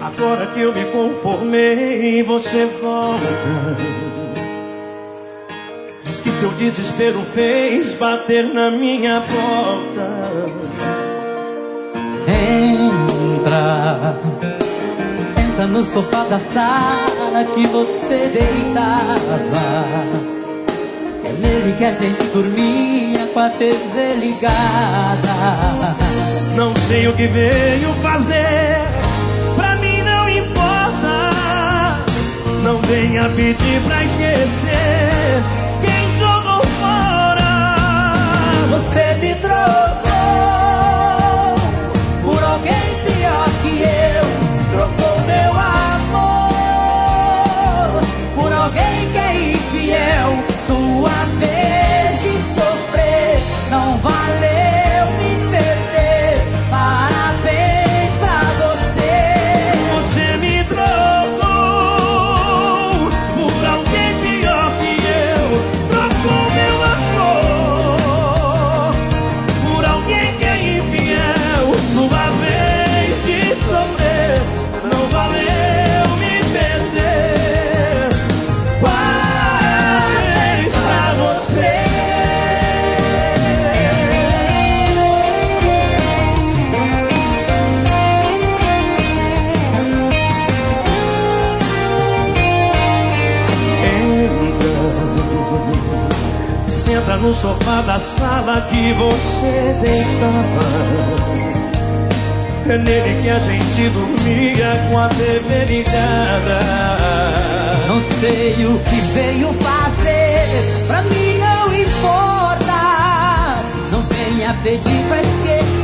Agora que eu me conformei, você volta. Diz que seu desespero fez bater na minha porta. Entra, senta no sofá da sala que você deitava. É nele que a gente dormia com a TV ligada. Não sei o que veio fazer, pra mim não importa. Não venha pedir pra esquecer quem jogou fora. Você me trocou por alguém pior que eu. Trocou meu amor por alguém que é infiel. Sua vez de sofrer não valeu me perder. Parabéns pra você. Você me trocou por alguém pior que eu. Trocou meu amor por alguém que é infiel. Sua vez de sofrer não valeu me perder. Parabéns pra você. Senta no sofá da sala que você deitava. É nele que a gente dormia com a TV ligada. Não sei o que veio fazer, pra mim não importa. Não venha pedir pra esquecer